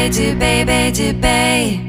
do babe.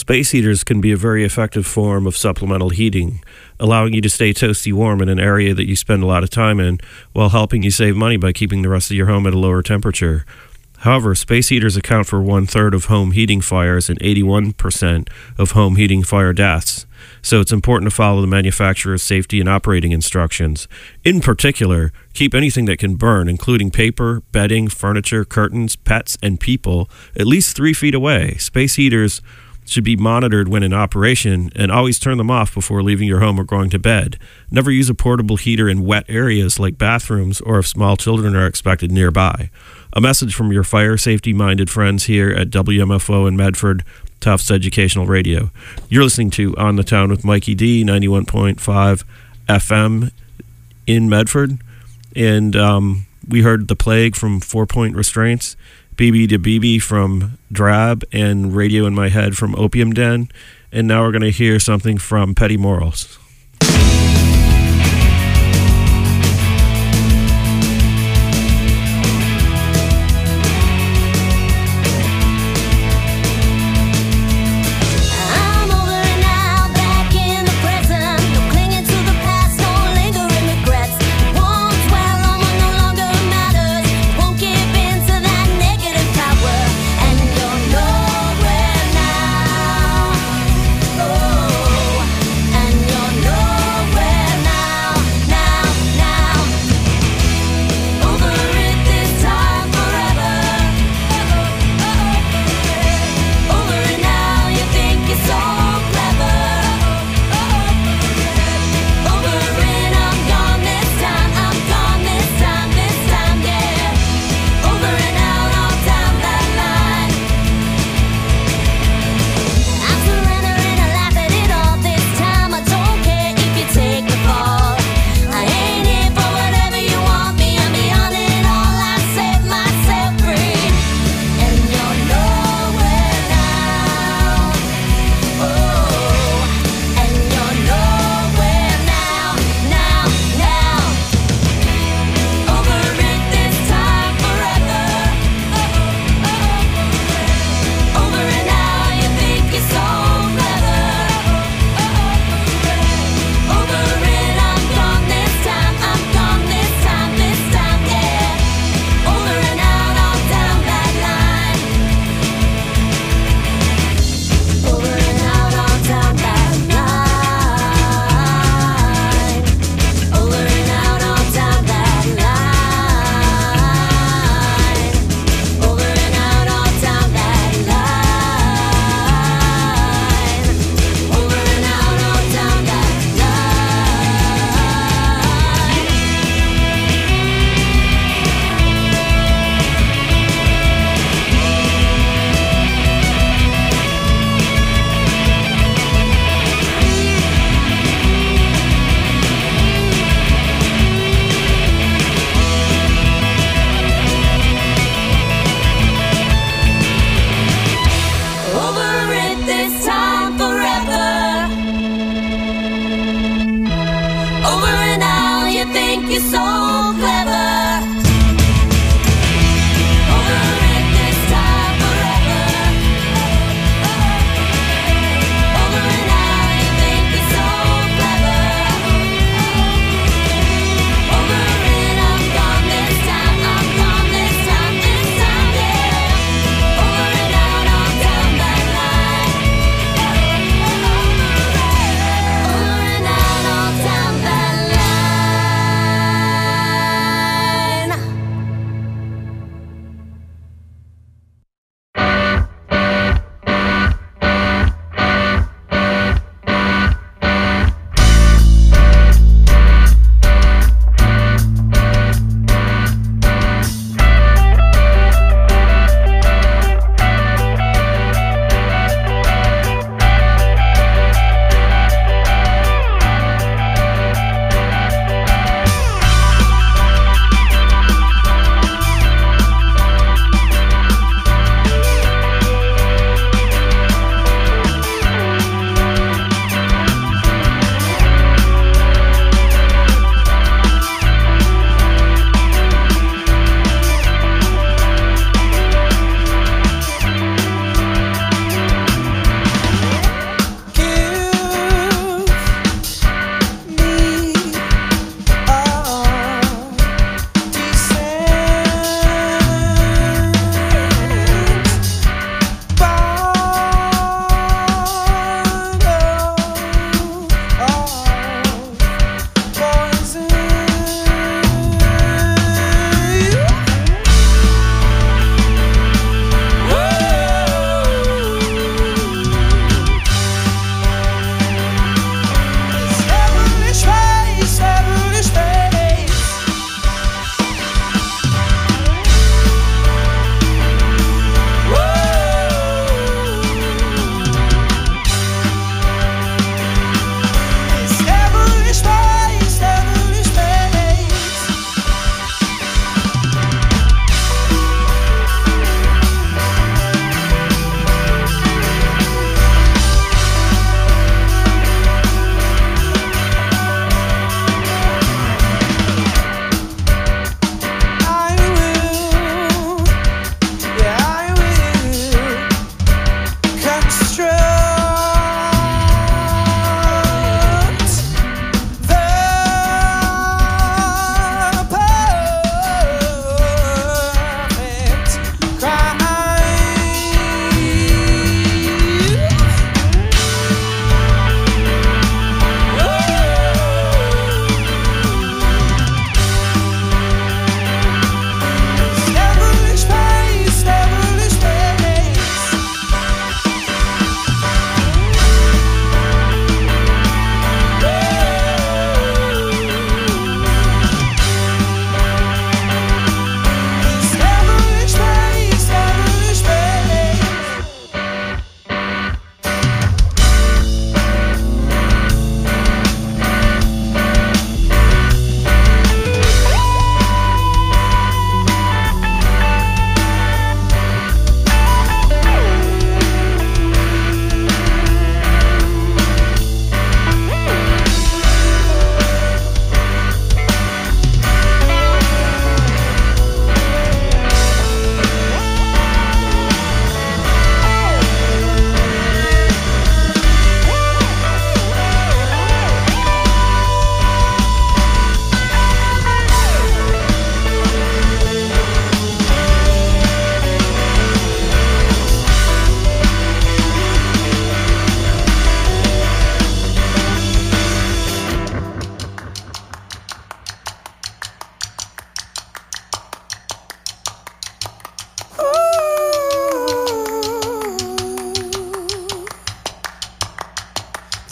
Space heaters can be a very effective form of supplemental heating, allowing you to stay toasty warm in an area that you spend a lot of time in, while helping you save money by keeping the rest of your home at a lower temperature. However, space heaters account for 1/3 of home heating fires and 81% of home heating fire deaths. So it's important to follow the manufacturer's safety and operating instructions. In particular, keep anything that can burn, including paper, bedding, furniture, curtains, pets, and people, at least 3 feet away. Space heaters should be monitored when in operation, and always turn them off before leaving your home or going to bed. Never use a portable heater in wet areas like bathrooms or if small children are expected nearby. A message from your fire safety-minded friends here at WMFO in Medford, Tufts Educational Radio. You're listening to On the Town with Mikey D, 91.5 FM in Medford. And we heard The Plague from 4 Point Restraints, BB to BB from Drab, and Radio in My Head from Opium Den. And now we're going to hear something from Petty Morals. And you're nowhere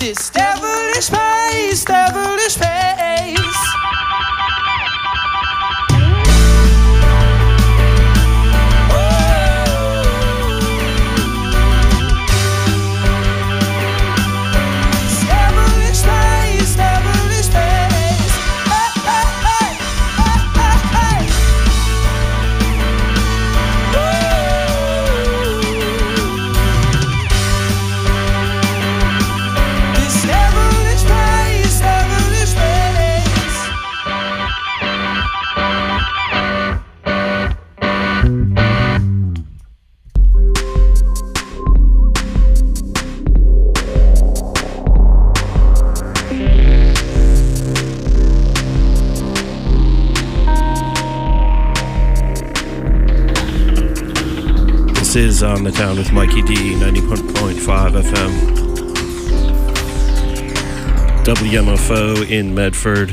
This devilish face, devilish face. Is On the Town with Mikey D, 90.5 FM. WMFO in Medford.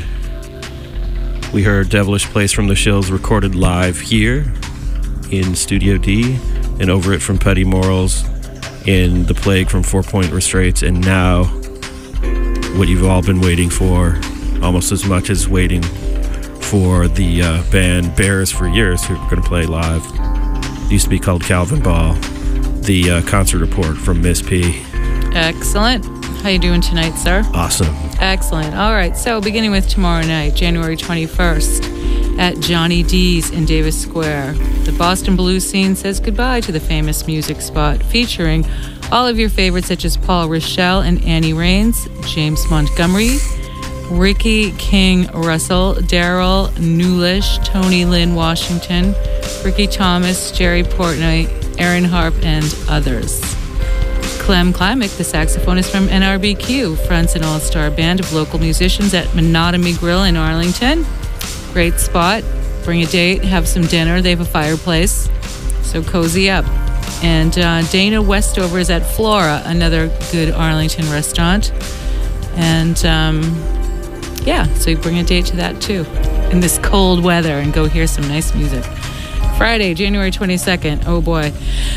We heard Devilish Place from the Shills recorded live here in Studio D, and Over It from Petty Morals, in The Plague from 4 Point Restraints, and now what you've all been waiting for, almost as much as waiting for the band Bears for years, who are going to play live. Used to be called Calvin Ball. The concert report from Miss P. Excellent. How you doing tonight, sir? Awesome. Excellent. All right, so beginning with tomorrow night, January 21st, at Johnny D's in Davis Square, the Boston blues scene says goodbye to the famous music spot, featuring all of your favorites such as Paul Rochelle and Annie Raines, James Montgomery, Ricky King Russell, Daryl Newlish, Tony Lynn Washington, Ricky Thomas, Jerry Portnoy, Aaron Harp, and others. Clem Klimek, the saxophonist from NRBQ, fronts an all-star band of local musicians at Monotony Grill in Arlington. Great spot. Bring a date, have some dinner. They have a fireplace, so cozy up. And Dana Westover is at Flora, another good Arlington restaurant. And yeah, so you bring a date to that too in this cold weather and go hear some nice music. Friday, January 22nd. Oh boy.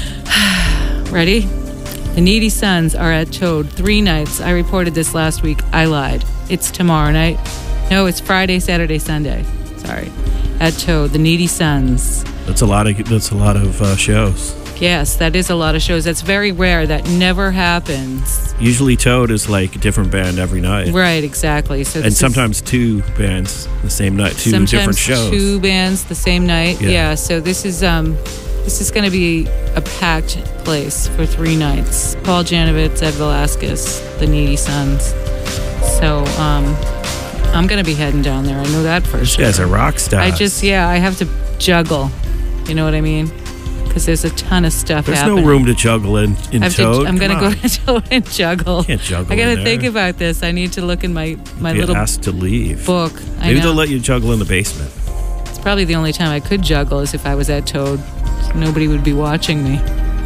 Ready? The Needy Sons are at Toad 3 nights. I reported this last week. I lied. It's tomorrow night. No, it's Friday, Saturday, Sunday. Sorry. At Toad, the Needy Sons. That's a lot of shows. Yes, that is a lot of shows. That's very rare. That never happens. Usually Toad is like a different band every night. Right, exactly. So and sometimes 2 bands the same night, 2 different shows. Sometimes 2 bands the same night. Yeah, so this is going to be a packed place for 3 nights. Paul Janovitz, Ed Velasquez, the Needy Sons. So I'm going to be heading down there. I know that for sure. You guys are rock stars. I have to juggle. You know what I mean? Because there's a ton of stuff happening. There's no room to juggle in Toad. I'm going to go to Toad and juggle. You can't juggle. I got to think about this. I need to look in my little asked to leave. book. Maybe they'll let you juggle in the basement. It's probably the only time I could juggle is if I was at Toad. Nobody would be watching me.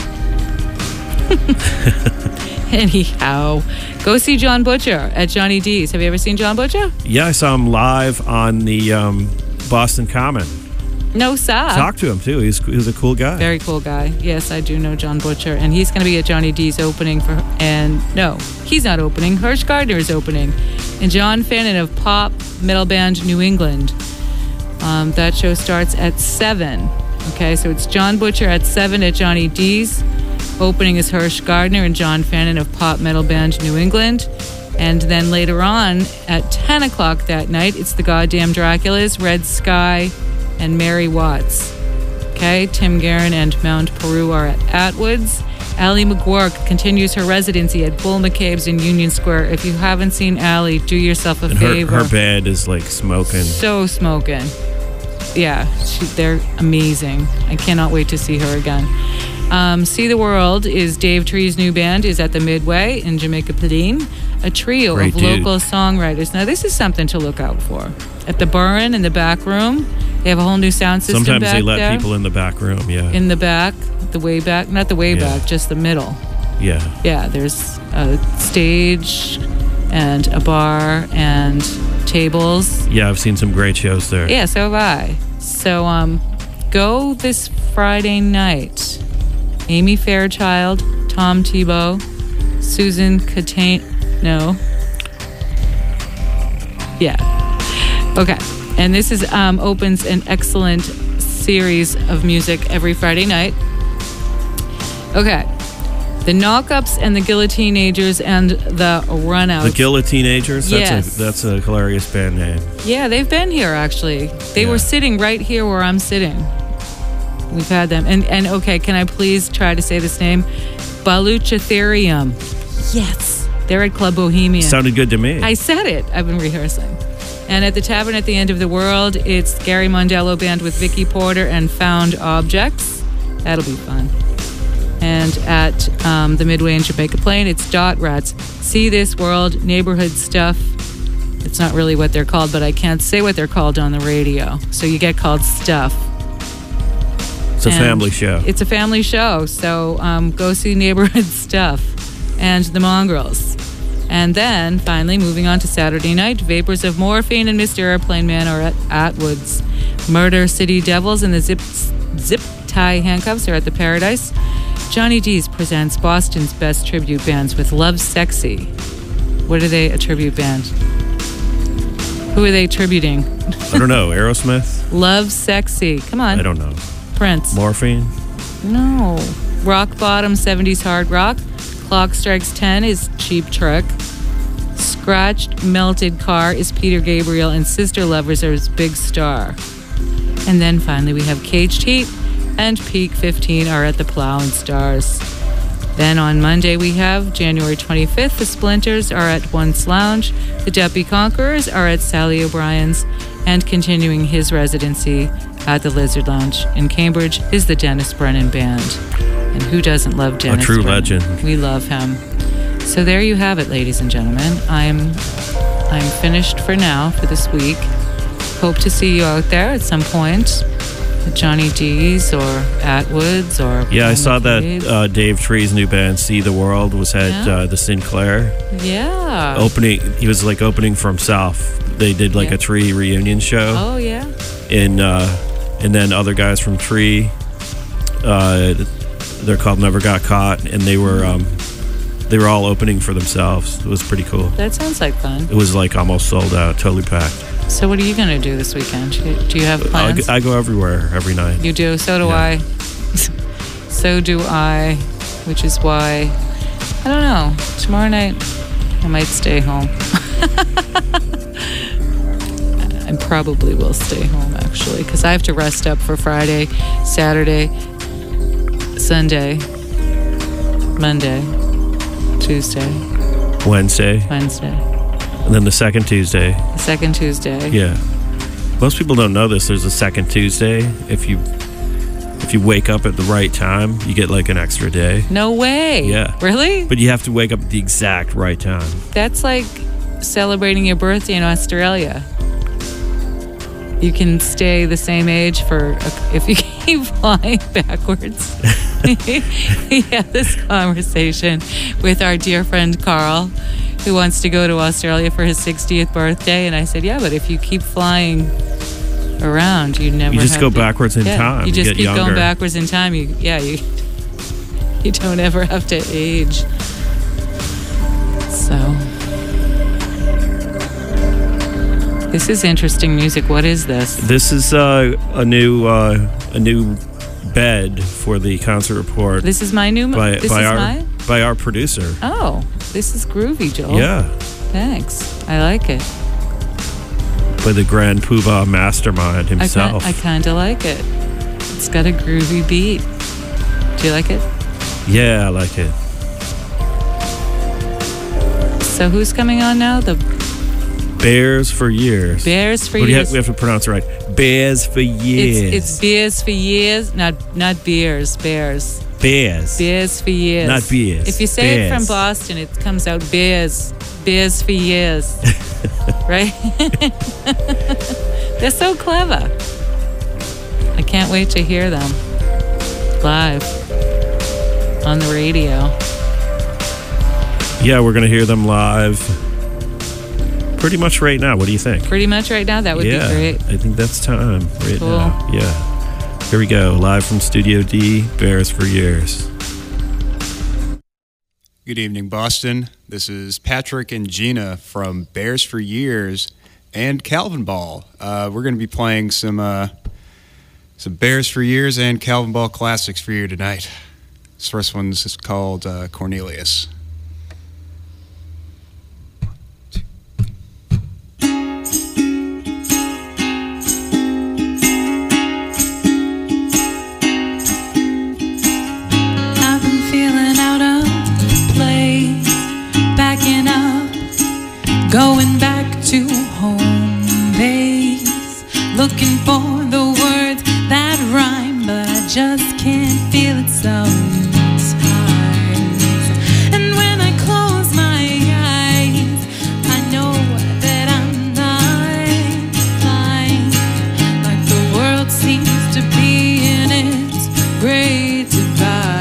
Anyhow, go see John Butcher at Johnny D's. Have you ever seen John Butcher? Yeah, I saw him live on the Boston Common. No, sir. Talked to him, too. He's a cool guy. Very cool guy. Yes, I do know John Butcher. And he's going to be at Johnny D's opening no, he's not opening. Hirsch Gardner is opening. And John Fannin of Pop Metal Band New England. That show starts at 7. Okay, so it's John Butcher at 7 at Johnny D's. Opening is Hirsch Gardner and John Fannin of Pop Metal Band New England. And then later on at 10 o'clock that night, it's the Goddamn Draculas, Red Sky, and Mary Watts. Okay, Tim Guerin and Mount Peru are at Atwood's. Allie McGuirk continues her residency at Bull McCabe's in Union Square. If you haven't seen Allie, do yourself a favor. Her band is like smoking. So smoking. Yeah, they're amazing. I cannot wait to see her again. See the World is Dave Tree's new band, is at the Midway in Jamaica Plain. A trio of local songwriters. Now, this is something to look out for. At the Burren in the back room, they have a whole new sound system Sometimes back they let there. people in the back room, yeah. In the back, the way back, not the way back, just the middle. Yeah. Yeah, there's a stage and a bar and tables. Yeah, I've seen some great shows there. Yeah, so have I. So go this Friday night. Amy Fairchild, Tom Tebow, Susan No. Yeah. Okay. And this is opens an excellent series of music every Friday night. Okay. The Knockups and the Guillotinagers and the Runouts. The Guillotinagers? Yes. That's a hilarious band name. Yeah, they've been here actually. They were sitting right here where I'm sitting. We've had them. And okay, can I please try to say this name? Baluchitherium. Yes. They're at Club Bohemian. Sounded good to me. I said it. I've been rehearsing. And at the Tavern at the End of the World, it's Gary Mondello Band with Vicky Porter and Found Objects. That'll be fun. And at the Midway in Jamaica Plain, it's Dot Rats. See This World, Neighborhood Stuff. It's not really what they're called, but I can't say what they're called on the radio. So you get called Stuff. It's a family show. It's a family show. So go see Neighborhood Stuff and the Mongrels. And then, finally, moving on to Saturday night, Vapors of Morphine and Mr. Airplane Man are at Atwood's. Murder City Devils and the Zip Tie Handcuffs are at the Paradise. Johnny D's presents Boston's best tribute bands with Love Sexy. What are they a tribute band? Who are they tributing? I don't know. Aerosmith? Love Sexy. Come on. I don't know. Prince. Morphine? No. Rock Bottom 70s Hard Rock. Clock Strikes 10 is Cheap Trick. Scratched Melted Car is Peter Gabriel, and Sister Lovers are Big Star. And then finally we have Caged Heat and Peak 15 are at the Plow and Stars. Then on Monday we have January 25th, the Splinters are at Once Lounge, the Duppy Conquerors are at Sally O'Brien's, and continuing his residency at the Lizard Lounge in Cambridge is the Dennis Brennan Band. And who doesn't love Dennis A true Brennan? legend. We love him. So there you have it, ladies and gentlemen. I'm finished for now for this week. Hope to see you out there at some point at Johnny D's or Atwood's or... Yeah, I saw that Dave Tree's new band, See the World, was at the Sinclair. Yeah. He was like opening for himself. They did like a Tree reunion show. Oh, yeah. And then other guys from Tree, they're called Never Got Caught, and they were all opening for themselves. It was pretty cool. That sounds like fun. It was like almost sold out, totally packed. So what are you going to do this weekend? Do you have plans? I go everywhere, every night. You do? So do I. So do I, which is why, I don't know, tomorrow night I might stay home. I probably will stay home, actually, because I have to rest up for Friday, Saturday, Sunday, Monday, Tuesday, Wednesday. And then the second Tuesday. The second Tuesday. Yeah. Most people don't know this. There's a second Tuesday. If you wake up at the right time, you get like an extra day. No way. Yeah. Really? But you have to wake up at the exact right time. That's like celebrating your birthday in Australia. You can stay the same age if you keep flying backwards. We had this conversation with our dear friend Carl, who wants to go to Australia for his 60th birthday, and I said, yeah, but if you keep flying around, you never. You just go backwards in time. You just get keep younger. going backwards in time. You don't ever have to age. So this is interesting music. What is this? This is a new bed for the concert report. This is my new by our producer. Oh, this is groovy, Joel. Yeah. Thanks. I like it. By the Grand Poobah Mastermind himself. I kind of like it. It's got a groovy beat. Do you like it? Yeah, I like it. So who's coming on now? The Bears for Years. Bears for Years. We have to pronounce it right. Bears for Years. It's Bears for Years, not Beers. Bears. Bears. Bears for Years. Not beers. If you say it from Boston, it comes out Bears. Bears for Years. Right? They're so clever. I can't wait to hear them live on the radio. Yeah, we're going to hear them live pretty much right now. What do you think? Pretty much right now? That would be great. I think that's time right Cool. now. Yeah. Here we go. Live from Studio D, Bears for Years. Good evening, Boston. This is Patrick and Gina from Bears for Years and Calvin Ball. We're going to be playing some Bears for Years and Calvin Ball classics for you tonight. This first one's called Cornelius. Going back to home base, looking for the words that rhyme, but I just can't feel it sometimes. And when I close my eyes, I know that I'm not blind, like the world seems to be in its great divide.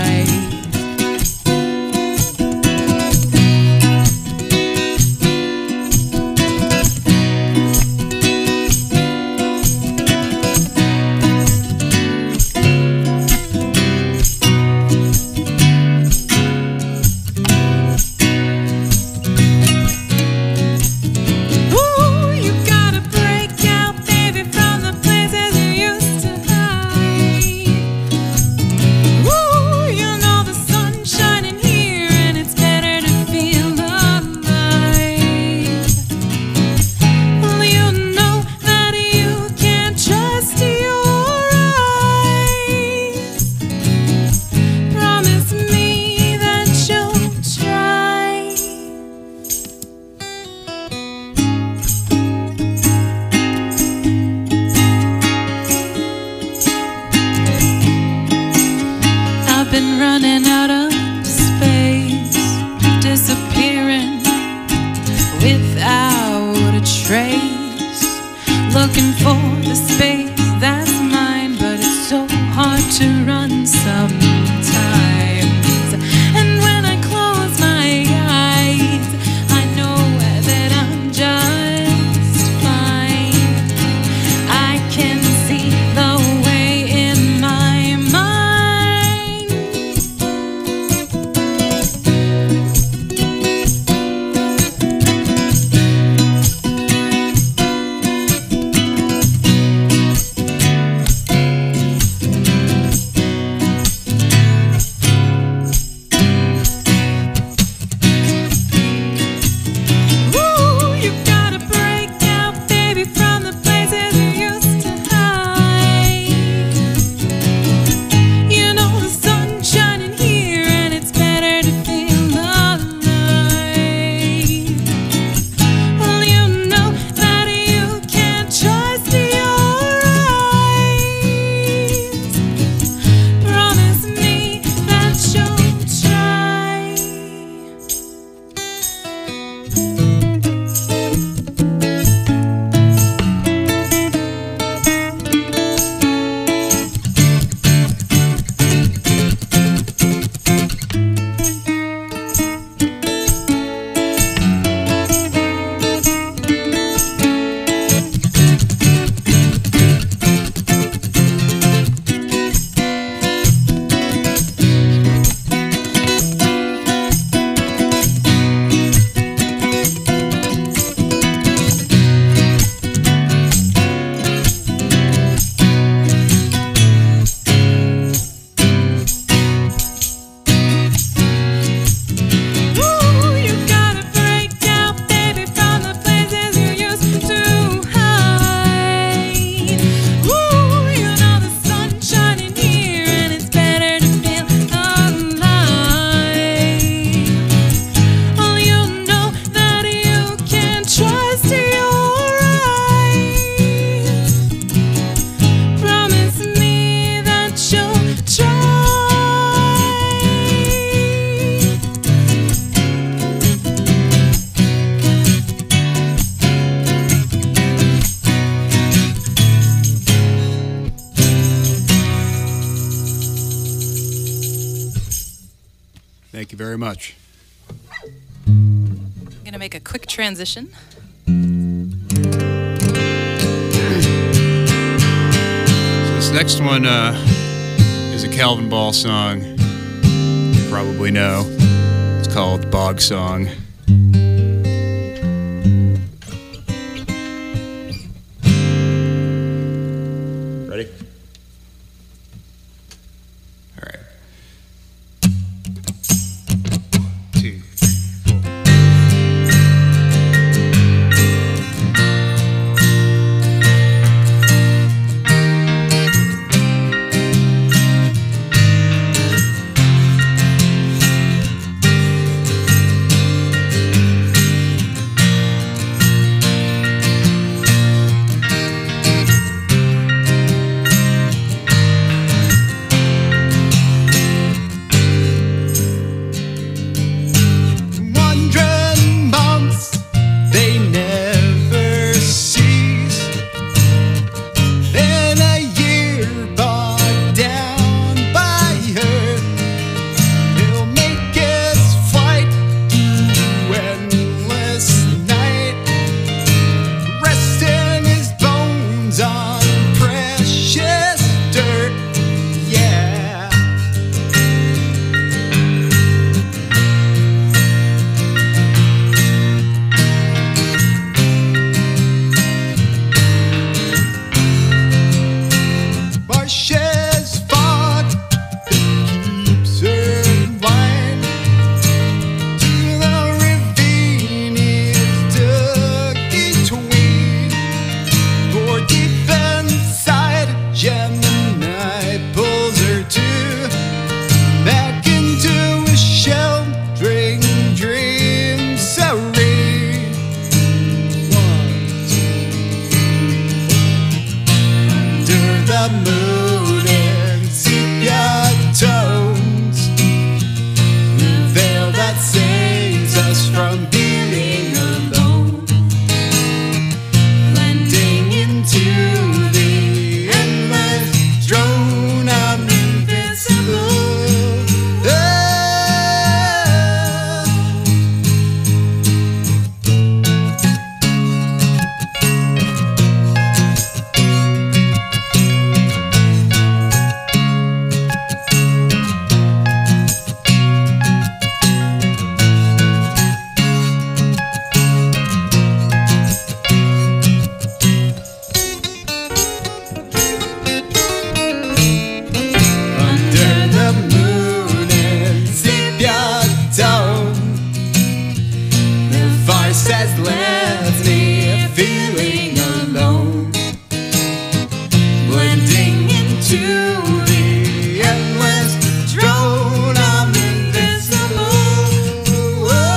Thank you very much. I'm going to make a quick transition. So this next one is a Calvin Ball song you probably know. It's called Bog Song. Ready? All right. 2, 3, 4. Wandering months, they never cease. Then a year bogged down by hurt, he'll make his flight through endless night, resting his bones on precious dirt. Yeah. Marshes fog keeps her blind to the ravine is dug between. For deep inside, Gemini pulls her back into a sheltering dream serene. 1, 2, under the moon and sepia tones, the veil that saves us from being alone, blending into the endless drone. I'm invincible. Oh. Under the moon and sepia tone, the farce has left me feeling alone, blending into the endless drone. I'm invincible. Whoa.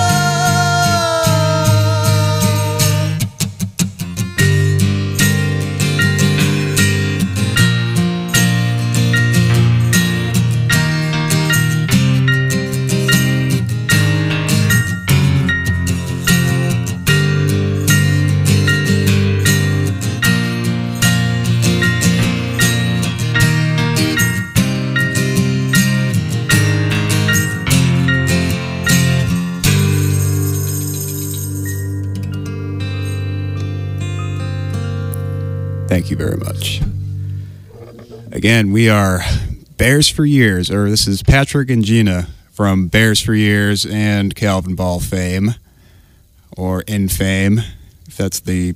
Thank you very much. Again, we are Bears for Years, or this is Patrick and Gina from Bears for Years and Calvin Ball fame, or infame, if that's the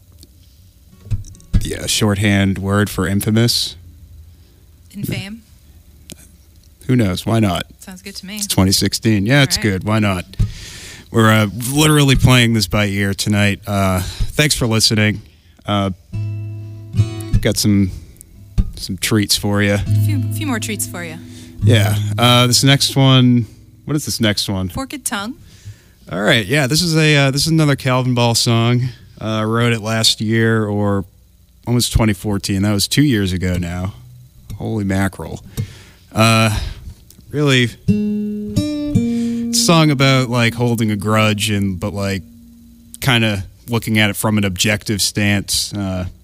shorthand word for infamous. Infame. Who knows? Why not? Sounds good to me. It's 2016. Yeah, it's All right. good. Why not? We're literally playing this by ear tonight. Thanks for listening. Got some treats for you. A few more treats for you. Yeah. This next one. What is this next one? Forked Tongue. All right. Yeah. This is another Calvin Ball song. I wrote it last year, or almost 2014. That was 2 years ago now. Holy mackerel. Really, it's a song about like holding a grudge but like kind of looking at it from an objective stance,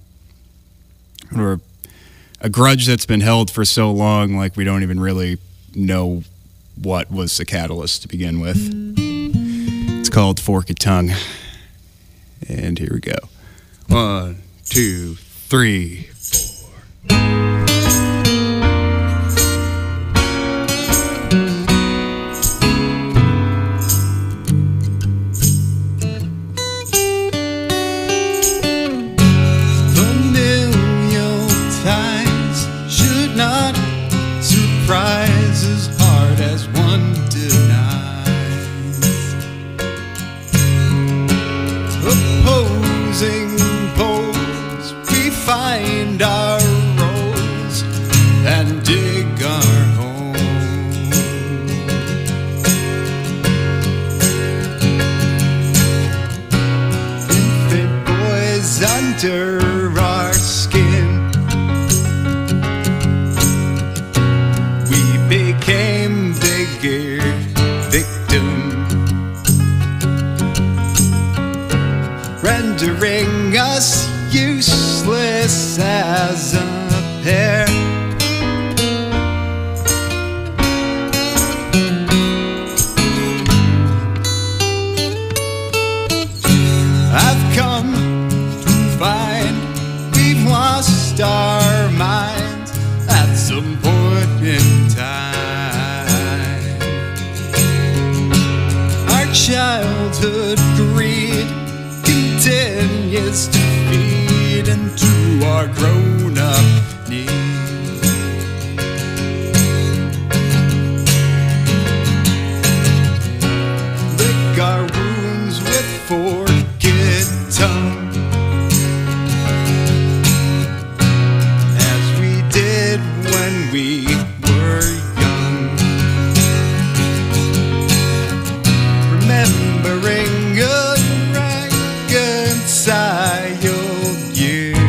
or a grudge that's been held for so long, like we don't even really know what was the catalyst to begin with. It's called Forked Tongue. And here we go. 1, 2, 3, 4. victim, rendering us useless as a pair. I've come to find we've lost our minds at some point in time. Our childhood greed continues to feed into our grown-up need. Lick our wounds with forget tongue, as we did when we were young, remembering unreconciled years.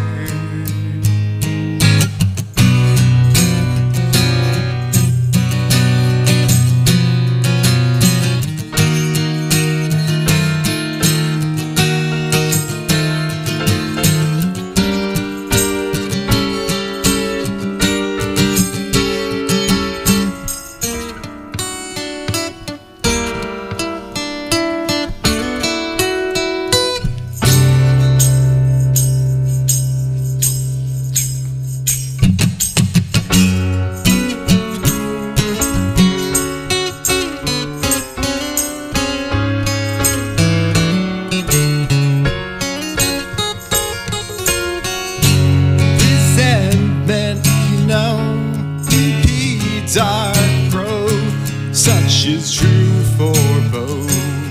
Resentment, you know, impedes our growth. Such is true for both.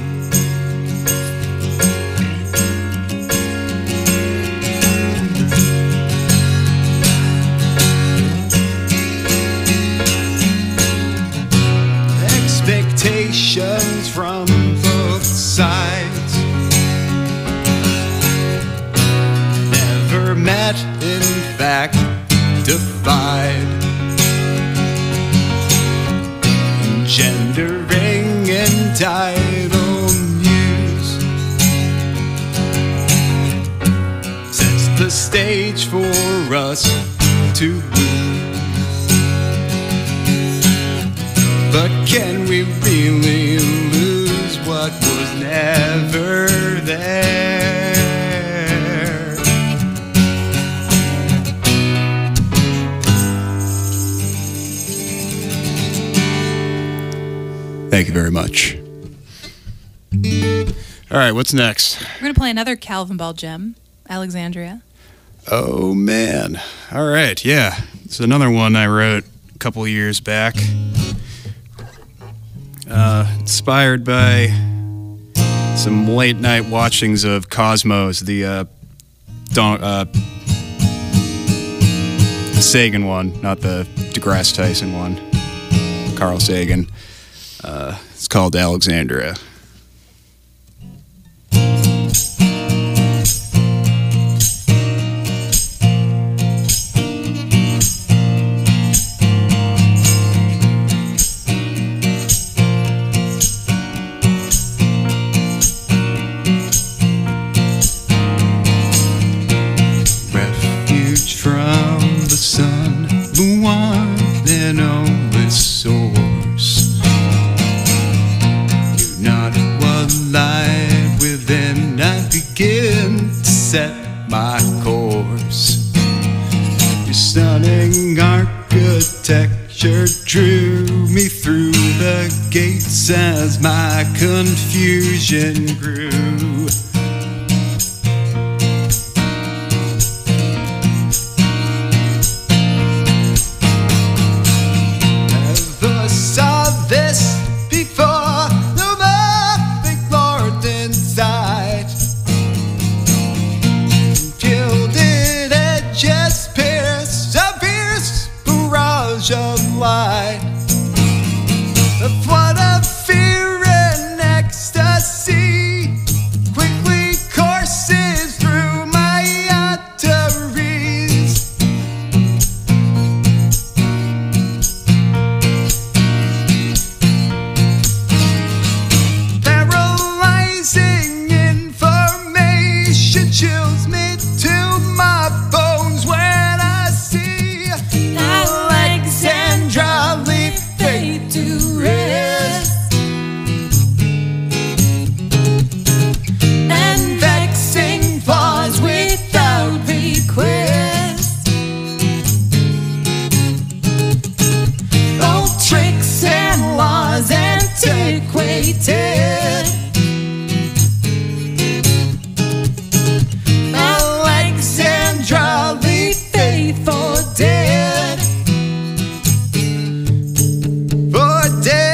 Expectations from both sides never met, in fact defied, engendering entitled muse, sets the stage for us to lose. But can we really lose what was never there? Thank you very much. All right, what's next? We're going to play another Calvin Ball gem, Alexandria. Oh, man. All right, yeah. It's another one I wrote a couple years back. Inspired by some late night watchings of Cosmos, the Sagan one, not the DeGrasse Tyson one, Carl Sagan. It's called Alexandria. Refuge from the sun, the one and only source. You're not what lied within. I begin to set my course. Your stunning architecture drew me through the gates as my confusion grew. Never saw this before, the perfect Lord inside. Gilded edges pierce a fierce barrage of light. A flood of fear and ecstasy quickly antiquated. Alexandra, the faithful dead. For dead.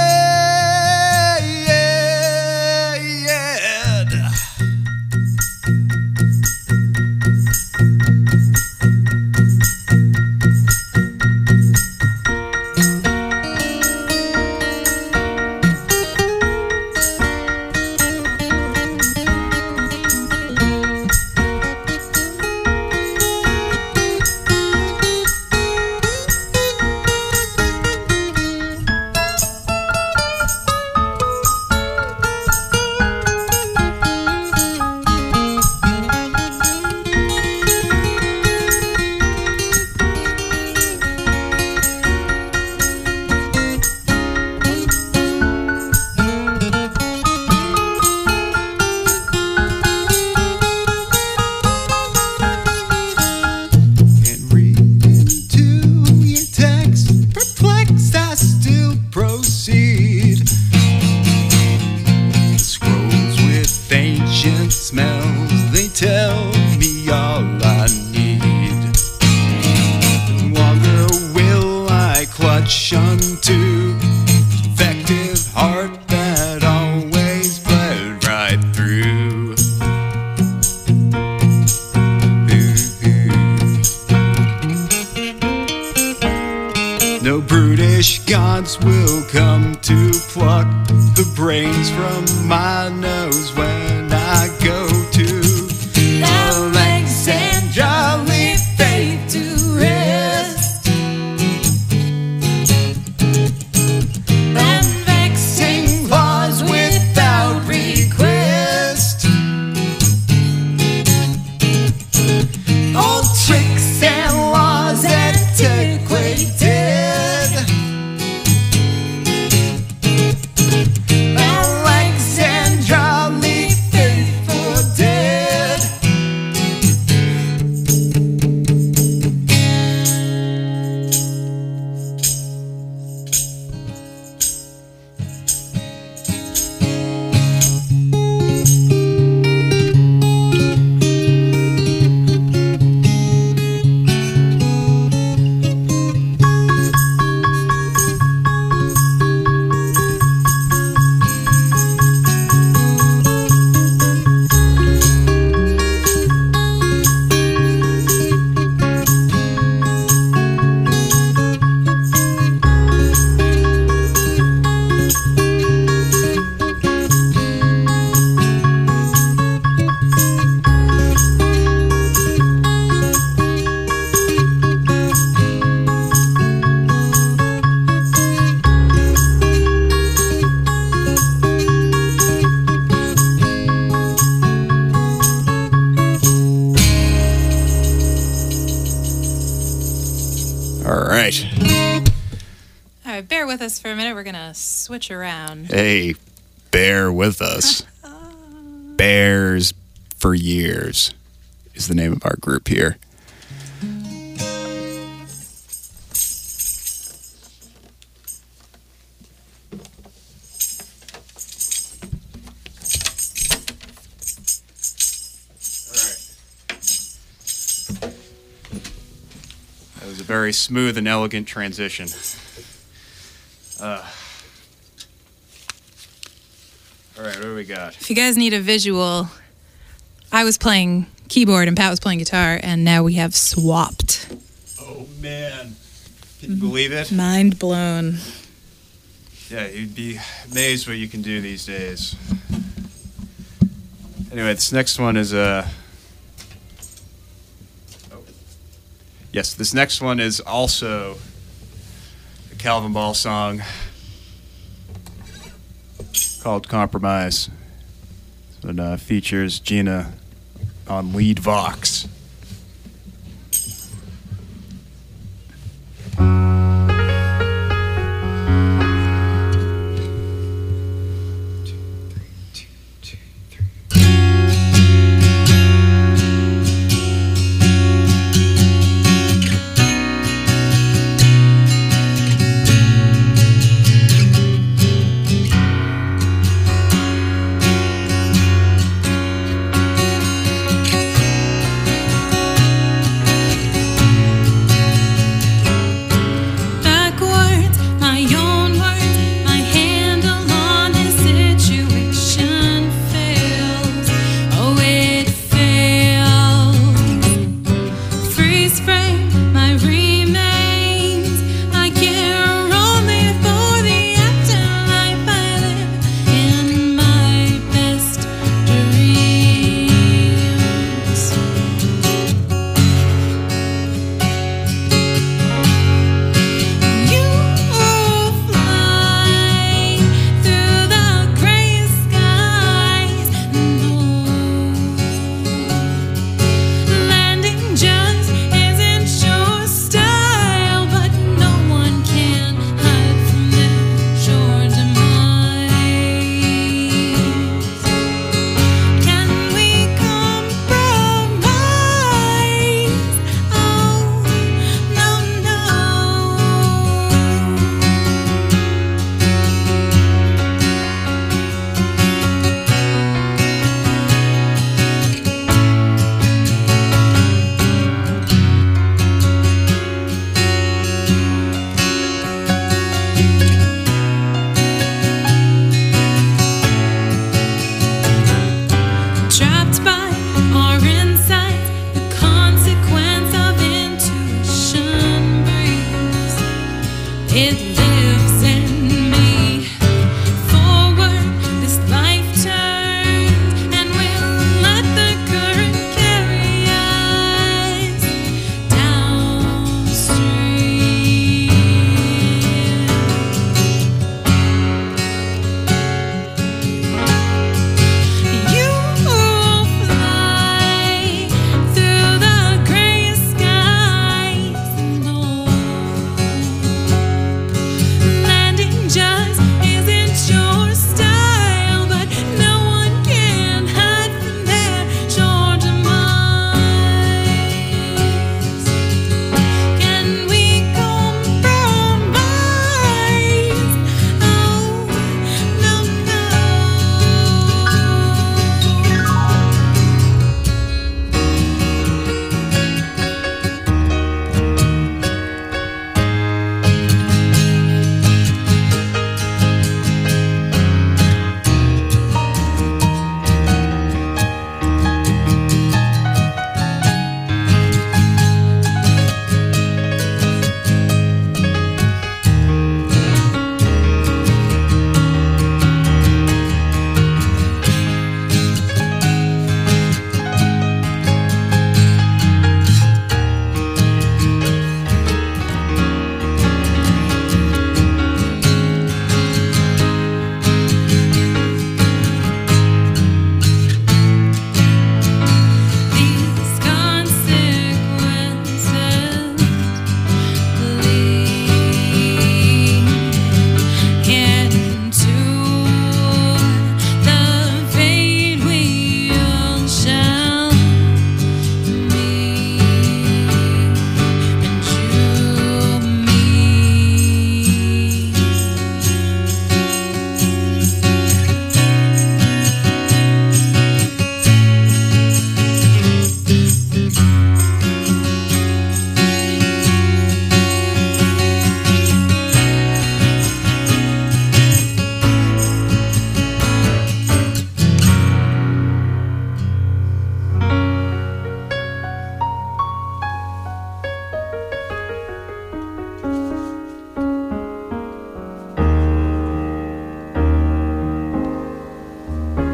Unto effective heart that always bled right through. No brutish gods will come to pluck the brains from my nose when I go to Alexandra, leave faith to rest. All right, bear with us for a minute. We're going to switch around. Hey, bear with us. Bears for Years is the name of our group here. That was a very smooth and elegant transition. All right, what do we got? If you guys need a visual, I was playing keyboard and Pat was playing guitar, and now we have swapped. Oh, man. Can you believe it? Mind blown. Yeah, you'd be amazed what you can do these days. Anyway, this next one is Yes, this next one is also a Calvin Ball song called Compromise. So it features Gina on lead vox.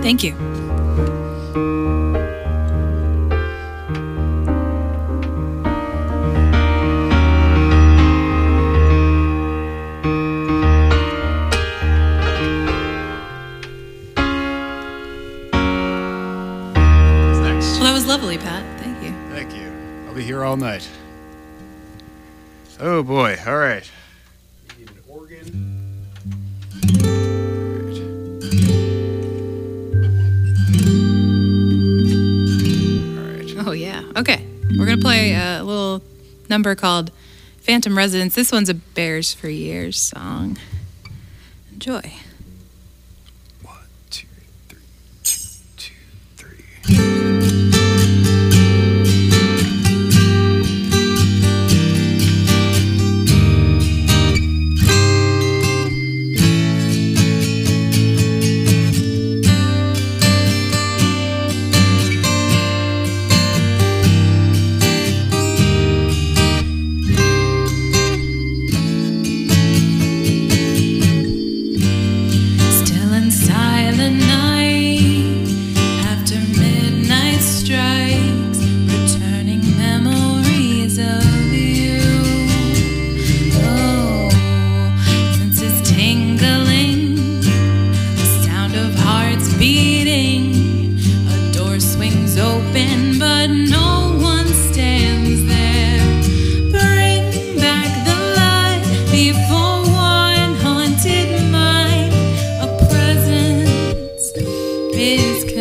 Thank you. Thanks. Well, that was lovely, Pat. Thank you. Thank you. I'll be here all night. Oh boy. All right. We need an organ. Oh, yeah. Okay. We're going to play a little number called Phantom Residence. This one's a Bears for Years song. Enjoy. 1, 2, 3, 2, 3. Still in silent night, after midnight strikes, returning memories of you. Oh, senses tingling, the sound of hearts beating. A door swings open, but no one stands there. Bring back the light before one haunted mind. A presence is